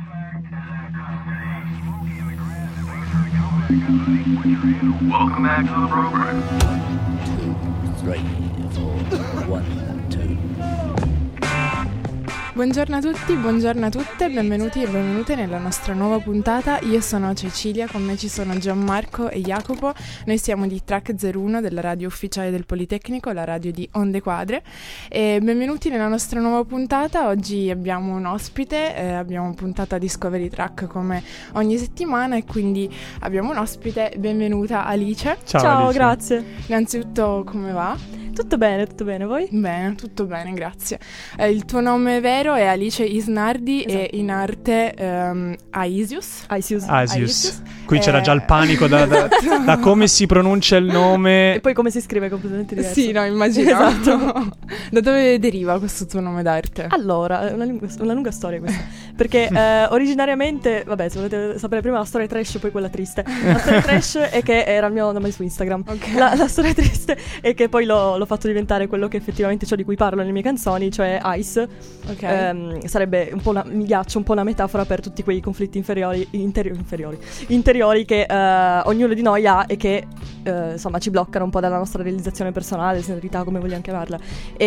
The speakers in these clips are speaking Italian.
Welcome back to the program. 2, 3, 4, 1, 2. Buongiorno a tutti, buongiorno a tutte, benvenuti e benvenute nella nostra nuova puntata. Io sono Cecilia, con me ci sono Gianmarco e Jacopo. Noi siamo di Track 01 della radio ufficiale del Politecnico, la radio di Onde Quadre. E benvenuti nella nostra nuova puntata. Oggi abbiamo un ospite, abbiamo puntata Discovery Track come ogni settimana e quindi abbiamo un ospite. Benvenuta Alice. Ciao Alice. Grazie. Innanzitutto come va? Tutto bene, voi? Bene, tutto bene, grazie. Il tuo nome vero è Alice Isnardi, esatto. E in arte Aisius. Qui c'era già il panico da come si pronuncia il nome. E poi come si scrive completamente diverso. Sì, no, immagino. Esatto. Da dove deriva questo tuo nome d'arte? Allora, è una lunga storia questa. Perché originariamente, vabbè, se volete sapere prima la storia trash, poi quella triste. La storia trash è che era il mio nome su Instagram. Okay. La storia triste è che poi l'ho fatto diventare quello che effettivamente ciò di cui parlo nelle mie canzoni, cioè Ice. Ok. Sarebbe un po' mi ghiaccio, un po' una metafora per tutti quei conflitti interiori che ognuno di noi ha e che insomma ci bloccano un po' dalla nostra realizzazione personale, sensibilità, come vogliamo chiamarla.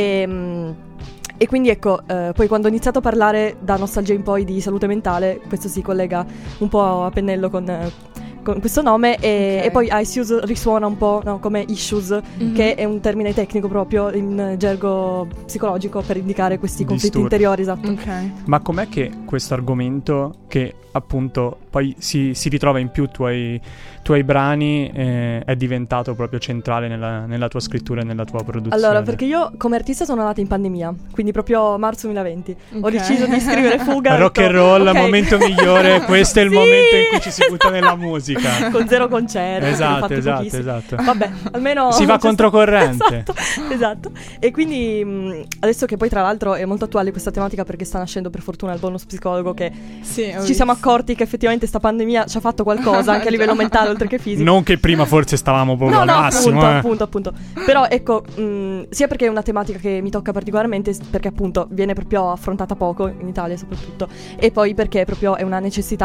E quindi ecco, poi quando ho iniziato a parlare da nostalgia in poi di salute mentale, questo si collega un po' a pennello con questo nome e poi issues risuona un po', no, come issues, che è un termine tecnico proprio in gergo psicologico per indicare questi conflitti interiori, esatto. Okay. Ma com'è che questo argomento, che appunto poi si ritrova in più tuoi brani, è diventato proprio centrale nella tua scrittura e nella tua produzione? Allora, perché io come artista sono nata in pandemia, quindi proprio marzo 2020. Ho deciso di scrivere Fuga. Rock and roll, okay. Momento migliore, questo è il momento in cui ci si butta nella musica. Con 0 concerti. Esatto. Vabbè, almeno si va controcorrente. Esatto. E quindi adesso che poi tra l'altro è molto attuale questa tematica, perché sta nascendo per fortuna il bonus psicologo, che ci siamo accorti che effettivamente sta pandemia ci ha fatto qualcosa anche a livello mentale oltre che fisico. Non che prima forse stavamo proprio al massimo. Appunto. Però ecco, sia perché è una tematica che mi tocca particolarmente, perché appunto viene proprio affrontata poco in Italia soprattutto, e poi perché proprio è una necessità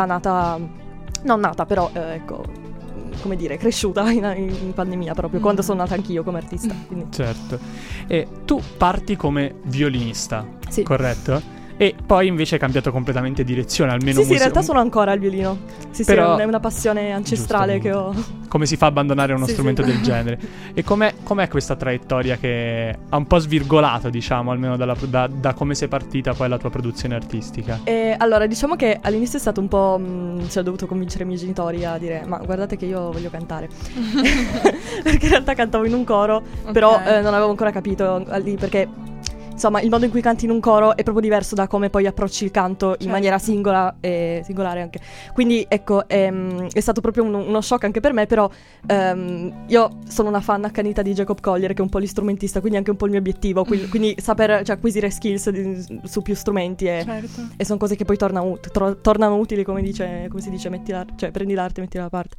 però ecco, come dire, cresciuta in pandemia proprio, quando sono nata anch'io come artista, quindi. Certo. E tu parti come violinista, sì, corretto? E poi invece hai cambiato completamente direzione, almeno Sì, in realtà sono ancora al violino. Sì, però, è una passione ancestrale che ho. Come si fa a abbandonare uno strumento del genere? E com'è questa traiettoria che ha un po' svirgolato, diciamo, almeno da come sei partita poi la tua produzione artistica? Allora, diciamo che all'inizio è stato un po', ho dovuto convincere i miei genitori a dire: ma guardate che io voglio cantare. Perché in realtà cantavo in un coro, però non avevo ancora capito lì, perché insomma il modo in cui canti in un coro è proprio diverso da come poi approcci il canto in maniera singola e singolare anche. Quindi ecco, è stato proprio uno shock anche per me, però io sono una fan accanita di Jacob Collier, che è un po' l'istrumentista, quindi anche un po' il mio obiettivo, quindi saper acquisire skills su più strumenti e sono cose che poi tornano utili, come si dice, prendi l'arte, mettila da parte.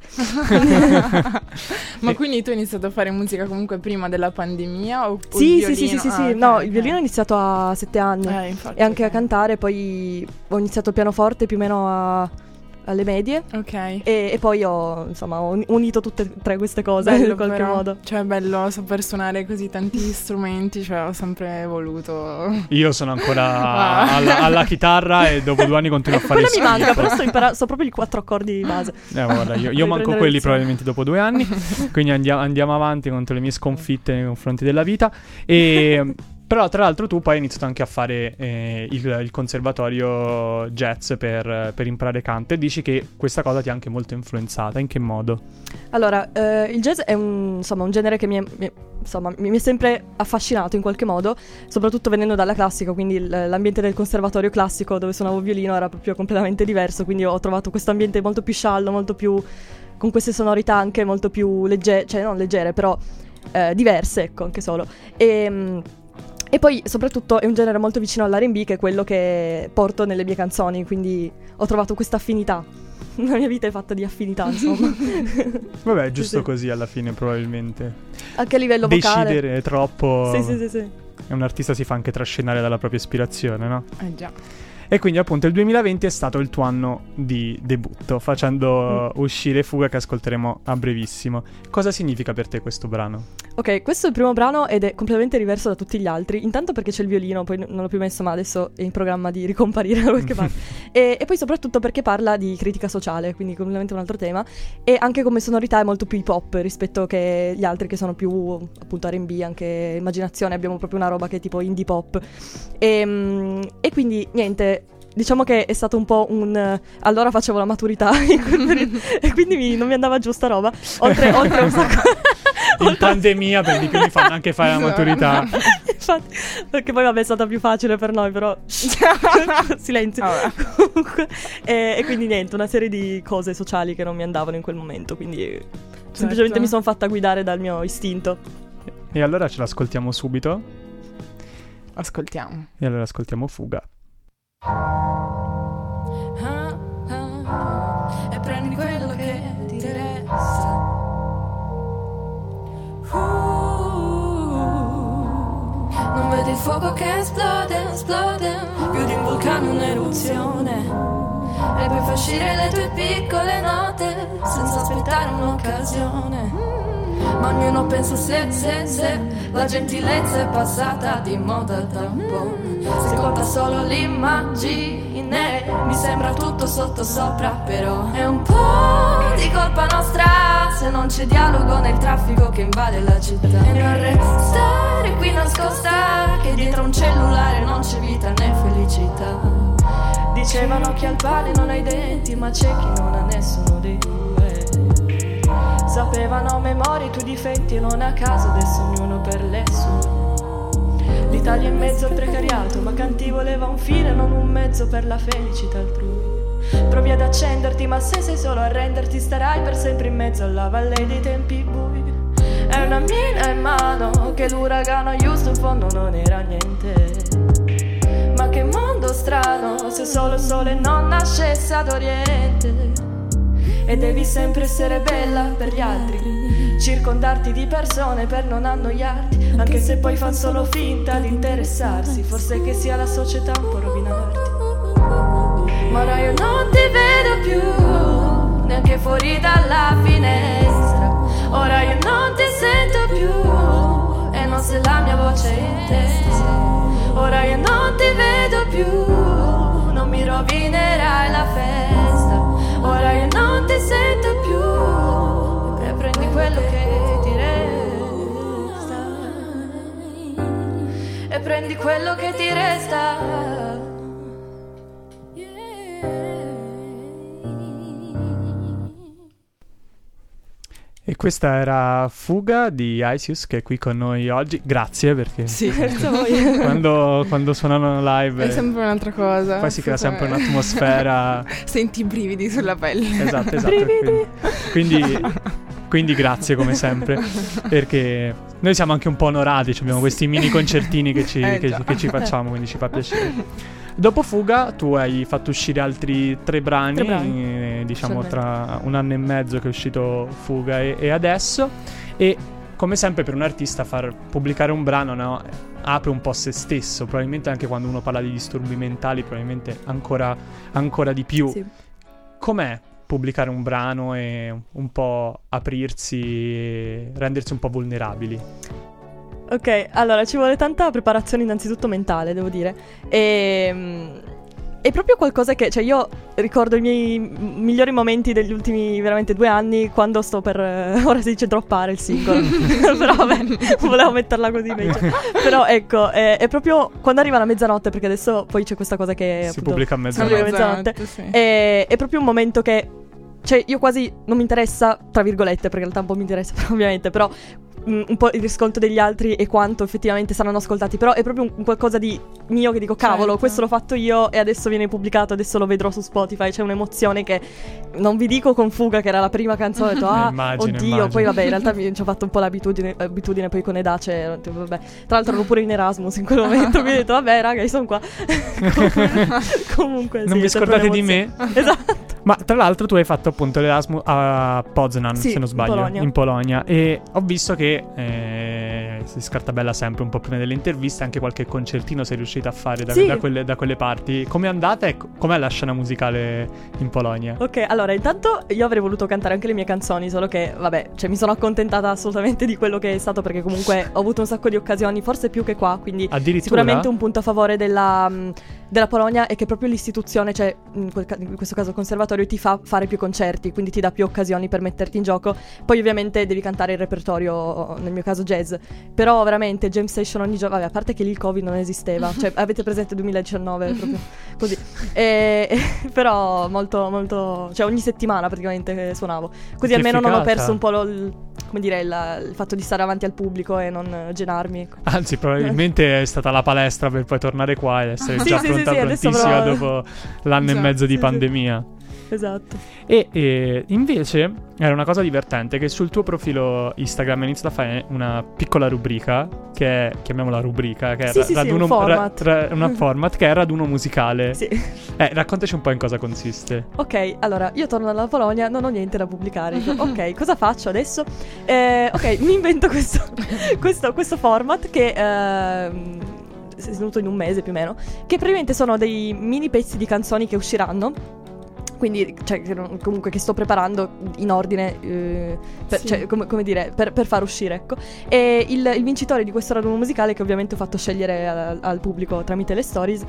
Ma quindi tu hai iniziato a fare musica comunque prima della pandemia? O Sì. No, il violino ho iniziato a 7 anni infatti, e anche a cantare, poi ho iniziato il pianoforte più o meno alle medie, e poi ho unito tutte e tre queste cose in qualche modo. Cioè è bello saper suonare così tanti strumenti, cioè ho sempre voluto. Io sono ancora alla chitarra e dopo 2 anni continuo a fare schifo. Quello mi manca, però so proprio i 4 accordi di base. Guarda, io manco quelli probabilmente dopo 2 anni. Quindi andiamo avanti contro le mie sconfitte nei confronti della vita. Però tra l'altro tu poi hai iniziato anche a fare il conservatorio jazz per imparare canto, e dici che questa cosa ti ha anche molto influenzata. In che modo? Allora, il jazz è un genere che mi è sempre affascinato in qualche modo, soprattutto venendo dalla classica, quindi l'ambiente del conservatorio classico dove suonavo violino era proprio completamente diverso, quindi ho trovato questo ambiente molto più sciallo, molto più con queste sonorità anche molto più leggere, cioè non leggere, però diverse, ecco, anche solo. E poi soprattutto è un genere molto vicino all'R&B, che è quello che porto nelle mie canzoni, quindi ho trovato questa affinità. La mia vita è fatta di affinità, insomma. Vabbè, è giusto così alla fine, probabilmente. Anche a livello vocale. Decidere troppo. Sì. E un artista si fa anche trascinare dalla propria ispirazione, no? Già. E quindi appunto il 2020 è stato il tuo anno di debutto, facendo uscire Fuga, che ascolteremo a brevissimo. Cosa significa per te questo brano? Ok, questo è il primo brano ed è completamente diverso da tutti gli altri. Intanto perché c'è il violino, poi non l'ho più messo, ma adesso è in programma di ricomparire da qualche parte. E poi soprattutto perché parla di critica sociale, quindi completamente un altro tema. E anche come sonorità è molto più hip hop rispetto che gli altri che sono più appunto R&B, anche immaginazione. Abbiamo proprio una roba che è tipo indie pop. E quindi niente, diciamo che è stato un po' un... Allora facevo la maturità in quel periodo, e quindi non mi andava giù sta roba. Oltre un sacco... In pandemia per di più mi fanno anche fare la maturità. Infatti, perché poi vabbè è stata più facile per noi, però silenzio. Comunque, e quindi niente, una serie di cose sociali che non mi andavano in quel momento, quindi semplicemente mi sono fatta guidare dal mio istinto. E allora ce l'ascoltiamo subito. Ascoltiamo. E allora ascoltiamo Fuga. E prendi quello che ti resta. Non vedi il fuoco che esplode, più di un vulcano un'eruzione. E poi fa uscire le tue piccole note senza aspettare un'occasione. Ma ognuno pensa se la gentilezza è passata di moda da un po'. Se conta solo l'immagine, mi sembra tutto sottosopra, però è un po' di colpa nostra se non c'è dialogo nel traffico che invade la città. E non restare qui nascosta, che dietro un cellulare non c'è vita né felicità. Dicevano che al pane non hai denti, ma c'è chi non ha nessuno dei due. Sapevano a memoria i tuoi difetti e non a caso adesso ognuno per le sue. L'Italia in mezzo al precariato, ma Canti voleva un fine, non un mezzo per la felicità altrui. Provi ad accenderti, ma se sei solo a renderti starai per sempre in mezzo alla valle dei tempi bui. È una mina in mano che l'uragano giusto in fondo non era niente. Ma che mondo strano se solo il sole non nascesse ad oriente. E devi sempre essere bella per gli altri, circondarti di persone per non annoiarti, anche se poi fan solo finta di interessarsi. Forse che sia la società un po' rovinarti. Ma ora io non ti vedo più, neanche fuori dalla finestra. Ora io non ti sento più, e non se la mia voce è intesa. Ora io non ti vedo più, non mi rovinerai la festa. Ora io non ti sento più, e prendi quello che ti resta. E prendi quello che ti resta. E questa era Fuga di Isius, che è qui con noi oggi. Grazie, perché sì, quando suonano live è sempre un'altra cosa. Poi si crea sempre un'atmosfera. Senti i brividi sulla pelle. Esatto. Quindi grazie come sempre, perché noi siamo anche un po' onorati, abbiamo questi mini concertini che ci facciamo, quindi ci fa piacere. Dopo Fuga tu hai fatto uscire altri 3 brani. Diciamo tra un anno e mezzo che è uscito Fuga e adesso. E come sempre per un artista far pubblicare un brano, no, apre un po' se stesso, probabilmente anche quando uno parla di disturbi mentali, probabilmente ancora di più. Sì. Com'è pubblicare un brano e un po' aprirsi e rendersi un po' vulnerabili? Ok, allora ci vuole tanta preparazione innanzitutto mentale, devo dire. È proprio qualcosa che, cioè io ricordo i miei migliori momenti degli ultimi veramente 2 anni quando sto per, ora si dice droppare il singolo, però vabbè, volevo metterla così invece. Però ecco, è proprio quando arriva la mezzanotte, perché adesso poi c'è questa cosa che si appunto, pubblica a mezzanotte. Sì. È proprio un momento che, cioè io quasi non mi interessa, tra virgolette, perché in realtà un po' mi interessa ovviamente, però un po' il riscontro degli altri e quanto effettivamente saranno ascoltati, però è proprio un qualcosa di mio che dico cavolo, certo, questo l'ho fatto io e adesso viene pubblicato, adesso lo vedrò su Spotify. C'è un'emozione che non vi dico con Fuga, che era la prima canzone, ho detto immagino. Poi vabbè, in realtà ci ho fatto un po' l'abitudine poi con Edace, vabbè. Tra l'altro ero pure in Erasmus in quel momento, quindi ho detto vabbè raga, io sono qua. Comunque non sì, vi scordate di me. Esatto. Ma tra l'altro tu hai fatto appunto l'Erasmus a Poznan, sì, se non sbaglio, in Polonia. E ho visto che si scartabella sempre un po' prima delle interviste, anche qualche concertino sei riuscita a fare da, Sì. da quelle parti. Com'è andata e com'è la scena musicale in Polonia? Ok, allora intanto io avrei voluto cantare anche le mie canzoni, solo che vabbè, cioè mi sono accontentata assolutamente di quello che è stato, perché comunque ho avuto un sacco di occasioni, forse più che qua, quindi Addirittura? sicuramente un punto a favore della Polonia è che proprio l'istituzione, cioè in questo caso il conservatorio, ti fa fare più concerti, quindi ti dà più occasioni per metterti in gioco. Poi ovviamente devi cantare il repertorio, nel mio caso jazz, però veramente jam session ogni giorno, vabbè, a parte che lì il Covid non esisteva, cioè avete presente 2019 proprio così, però molto molto, cioè ogni settimana praticamente suonavo, così Che almeno non ho figata. perso un po' come dire, il fatto di stare avanti al pubblico e non genarmi, ecco. Anzi, probabilmente è stata la palestra per poi tornare qua e essere Sì, già sì, sì, adesso prontissima però- dopo l'anno e Già, mezzo di sì, sì. pandemia. Esatto. E invece era una cosa divertente che sul tuo profilo Instagram hai iniziato a fare una piccola rubrica che è, chiamiamola rubrica, che è Sì, sì, sì, un format. un format che è raduno musicale. Sì. Raccontaci un po' in cosa consiste. Ok, allora, io torno dalla Polonia, non ho niente da pubblicare. Dico, ok, cosa faccio adesso? Ok, mi invento questo format che è tenuto in un mese più o meno, che praticamente sono dei mini pezzi di canzoni che usciranno. Quindi, cioè, comunque che sto preparando in ordine, Sì. cioè, come dire, per far uscire, ecco. E il vincitore di questo raduno musicale, che ovviamente ho fatto scegliere al pubblico tramite le stories,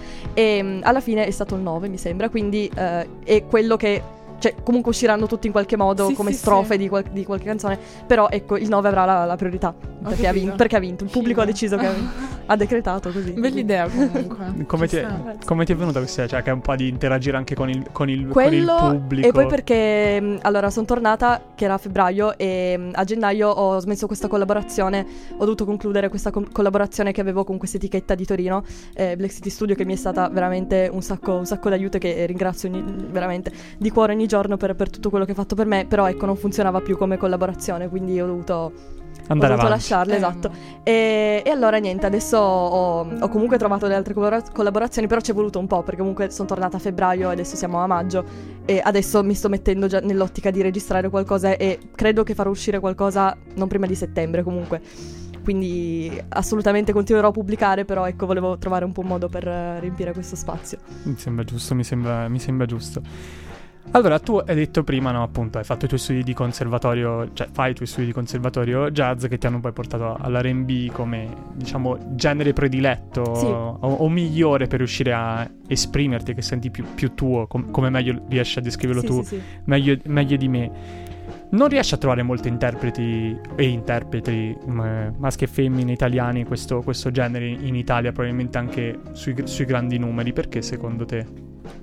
e alla fine è stato il 9, mi sembra, quindi è quello che... Cioè, comunque usciranno tutti in qualche modo Sì, come sì, strofe sì. di qualche canzone. Però ecco, il 9 avrà la priorità. Perché ha capito. vinto. Il pubblico ha Figo. deciso che ha decretato così. Bell'idea comunque. Come Ci ti, è, sta. come ti è venuta questa idea? Cioè, che è un po' di interagire anche con il Quello, pubblico. e poi perché allora sono tornata, che era a febbraio, e a gennaio ho smesso questa collaborazione. Ho dovuto concludere questa collaborazione che avevo con questa etichetta di Torino, Black City Studio, che mi è stata veramente un sacco d'aiuto, e che ringrazio veramente di cuore ogni giorno per tutto quello che ha fatto per me. Però ecco, non funzionava più come collaborazione, quindi ho dovuto andare avanti. lasciarle, esatto. E allora niente, adesso ho comunque trovato delle altre collaborazioni, però ci è voluto un po', perché comunque sono tornata a febbraio, adesso siamo a maggio, e adesso mi sto mettendo già nell'ottica di registrare qualcosa, e credo che farò uscire qualcosa non prima di settembre comunque. Quindi assolutamente continuerò a pubblicare, però ecco, volevo trovare un po' un modo per riempire questo spazio. Mi sembra giusto, mi sembra giusto. Allora, tu hai detto prima, no, appunto, hai fatto i tuoi studi di conservatorio, cioè fai i tuoi studi di conservatorio jazz che ti hanno poi portato all'R&B come, diciamo, genere prediletto, Sì. o migliore per riuscire a esprimerti, che senti più tuo, come meglio riesci a descriverlo Sì, tu, sì, sì. meglio di me. Non riesci a trovare molti interpreti maschi e femmine italiani questo genere in Italia, probabilmente anche sui grandi numeri. Perché secondo te?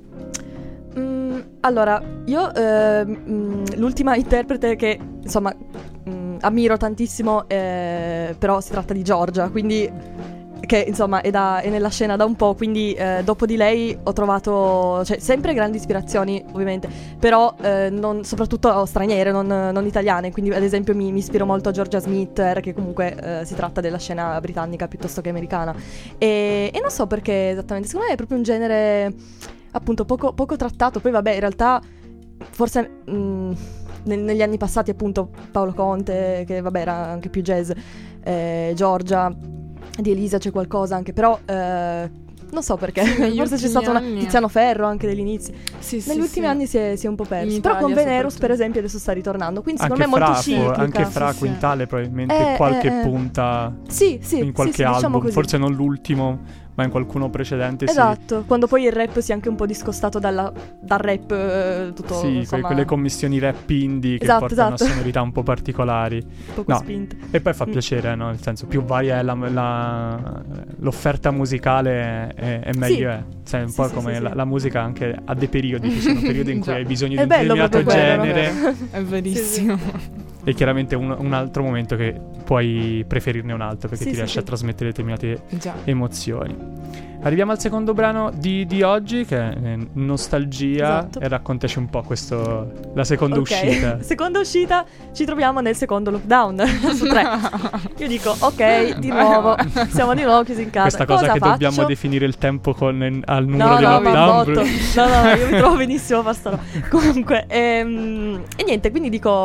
Allora, io l'ultima interprete che insomma ammiro tantissimo, però si tratta di Giorgia, quindi che insomma è nella scena da un po', quindi dopo di lei ho trovato, cioè, sempre grandi ispirazioni ovviamente, però soprattutto straniere, non italiane, quindi ad esempio mi ispiro molto a Georgia Smith, che comunque si tratta della scena britannica piuttosto che americana, e non so perché esattamente, secondo me è proprio un genere appunto poco trattato. Poi vabbè, in realtà forse negli anni passati appunto Paolo Conte, che vabbè era anche più jazz, Giorgia, di Elisa c'è qualcosa anche, però non so perché, Sì, negli forse c'è ultimi stato anni. Tiziano Ferro anche degli inizi. Sì, Negli ultimi anni si è un po' perso, In però con Italia Venerus soprattutto. per esempio adesso sta ritornando, quindi Anche secondo me è molto Fra, ciclica. anche Fra Sì, sì. Quintale probabilmente qualche eh. punta Sì, in qualche sì, album, diciamo così. forse non l'ultimo, ma in qualcuno precedente. Esatto, quando poi il rap si è anche un po' discostato dal rap, tutto Sì, insomma, quelle commissioni rap indie che Esatto, portano esatto. a sonorità un po' particolari. poco No, spinte. E poi fa piacere, no? Nel senso, più varia è l'offerta musicale è meglio Sì. è. Sai, un Sì, po' sì, come sì, la, sì. la musica anche ha dei periodi, ci sono periodi in cui Già. hai bisogno di È un bello determinato proprio quello, genere È verissimo. e chiaramente un altro momento che puoi preferirne un altro perché Sì, ti sì, riesce a sì. trasmettere determinate Già. emozioni. Arriviamo al secondo brano di oggi, che è Nostalgia. Esatto. E raccontaci un po' la seconda Ok. uscita. Seconda uscita, ci troviamo nel secondo lockdown su 3. Io dico ok, di nuovo siamo di nuovo chiusi in casa. Questa cosa che faccio? dobbiamo definire il tempo al numero No, di no, ma lockdown. botto. No, io mi trovo benissimo a far sta roba. Comunque, e niente, quindi dico,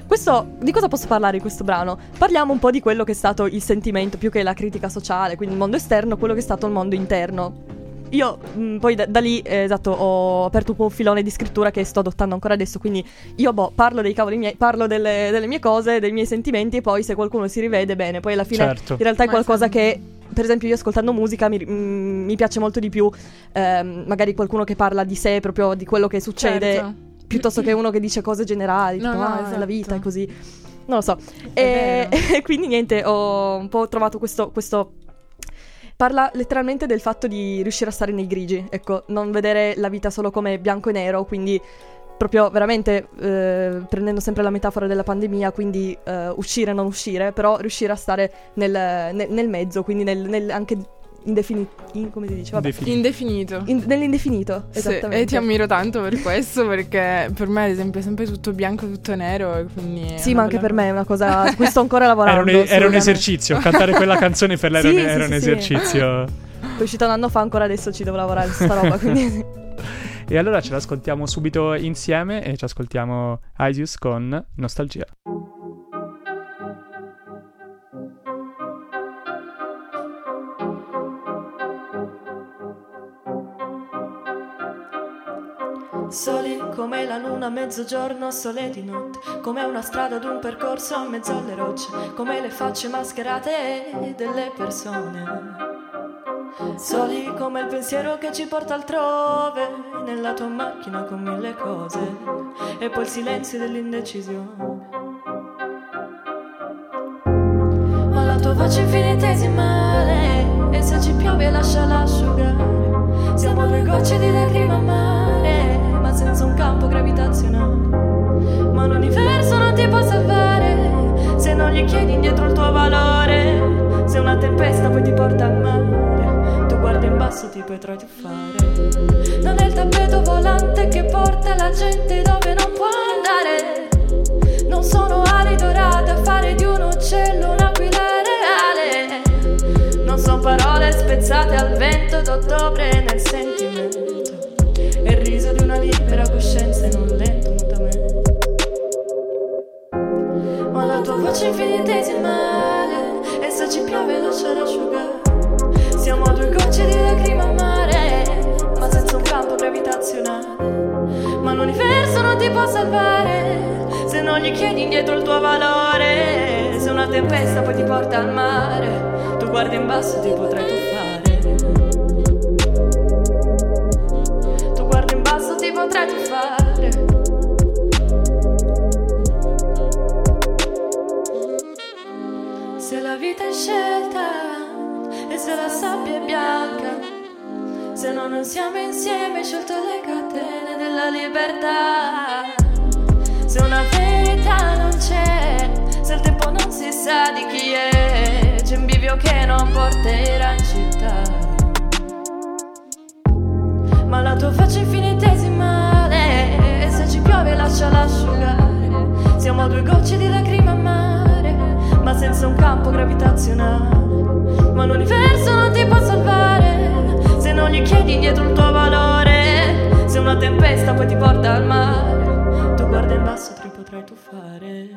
di cosa posso parlare in questo brano? Parliamo un po' di quello che è stato il sentimento, più che la critica sociale, quindi il mondo esterno, quello che è stato il mondo interno. Io poi da lì, esatto, ho aperto un po' un filone di scrittura che sto adottando ancora adesso, quindi io parlo dei cavoli miei, parlo delle mie cose, dei miei sentimenti, e poi se qualcuno si rivede bene, poi alla fine in realtà è qualcosa che, per esempio, io ascoltando musica mi piace molto di più magari qualcuno che parla di sé, proprio di quello che succede, piuttosto che uno che dice cose generali, tipo esatto. La vita è così, non lo so. E quindi niente, ho un po' trovato questo parla letteralmente del fatto di riuscire a stare nei grigi, ecco, non vedere la vita solo come bianco e nero, quindi proprio veramente prendendo sempre la metafora della pandemia, quindi uscire e non uscire, però riuscire a stare nel mezzo, quindi anche come si dice? Vabbè. Indefinito. Nell'indefinito, esattamente. Sì, e ti ammiro tanto per questo, perché per me ad esempio è sempre tutto bianco, tutto nero, e quindi sì, ma anche per me è una cosa su cui sto ancora lavorando. Era un esercizio, cantare quella canzone per lei era un esercizio. Poi è uscita un anno fa, ancora adesso ci devo lavorare su sta roba, quindi... E allora ce l'ascoltiamo subito insieme, e ci ascoltiamo Aisius con Nostalgia. Soli come la luna a mezzogiorno, sole di notte, come una strada ad un percorso in mezzo alle rocce, come le facce mascherate delle persone. Soli come il pensiero che ci porta altrove, nella tua macchina con mille cose, e poi il silenzio dell'indecisione. Ma la tua voce infinitesimale, e se ci piove lasciala asciugare. Siamo due gocce di lacrima a mare, ma senza un campo gravitazionale. Ma l'universo non ti può salvare se non gli chiedi indietro il tuo valore. Se una tempesta poi ti porta al mare, tu guardi in basso ti puoi tuffare. Non è il tappeto volante che porta la gente dove non può andare. Non sono ali dorate a fare di un uccello un'aquila reale. Non sono parole spezzate al vento d'ottobre nel sentimento. È il riso di una libera coscienza in un lento mutamento. Ma la tua voce infinitesimale, e se ci piove lasciare asciugare. Siamo due gocce di lacrima a mare, ma senza un campo gravitazionale. Ma l'universo non ti può salvare se non gli chiedi indietro il tuo valore. Se una tempesta poi ti porta al mare, tu guardi in basso ti potrai tuffare. Tu guardi in basso ti potrai tuffare. Se la vita è scelta e se la sabbia è bianca, se no non siamo insieme, sciolto le catene della libertà. Se una verità non c'è, se il tempo non si sa di chi è, c'è un bivio che non porterà in città. Ma la tua faccia infinitesimale, e se ci piove lasciala asciugare. Siamo due gocce di lacrima a mare, ma senza un campo gravitazionale. Ma l'universo non ti può salvare se non gli chiedi indietro il tuo valore. Se una tempesta poi ti porta al mare, tu guarda in basso ti potrai tuffare.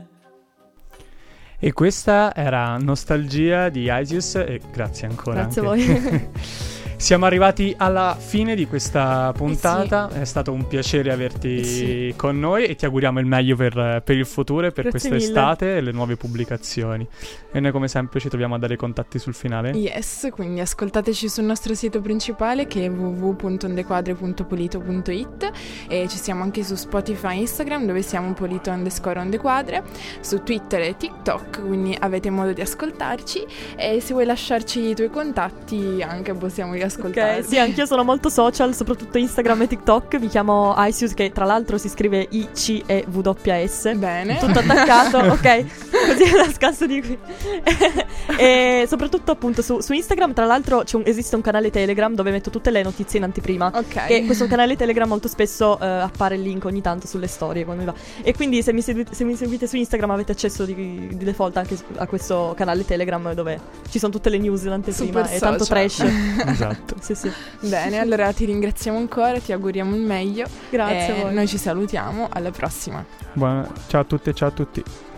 E questa era Nostalgia di Aisius, e grazie ancora. Grazie anche. a voi. Siamo arrivati alla fine di questa puntata, È stato un piacere averti con noi, e ti auguriamo il meglio per il futuro e per Grazie quest'estate mille. e le nuove pubblicazioni. E noi come sempre ci troviamo a dare i contatti sul finale. Yes, quindi ascoltateci sul nostro sito principale che è www.ondequadre.polito.it, e ci siamo anche su Spotify e Instagram dove siamo polito_ondequadre, su Twitter e TikTok, quindi avete modo di ascoltarci, e se vuoi lasciarci i tuoi contatti anche possiamo riascoltarci. Ok, sì, anch'io sono molto social, soprattutto Instagram e TikTok. Mi chiamo Aisius, che tra l'altro si scrive ICEWS. Bene. Tutto attaccato, ok? Così la scasso di qui. E soprattutto appunto su Instagram, tra l'altro esiste un canale Telegram dove metto tutte le notizie in anteprima. Ok. E questo canale Telegram molto spesso appare il link ogni tanto sulle storie quando mi va. E quindi se mi seguite su Instagram avete accesso di default anche a questo canale Telegram dove ci sono tutte le news in anteprima. Super e tanto social. trash. Esatto. Esatto. Sì. Bene, allora ti ringraziamo ancora, ti auguriamo il meglio. Grazie a voi. Noi ci salutiamo, alla prossima. Ciao a tutte e ciao a tutti.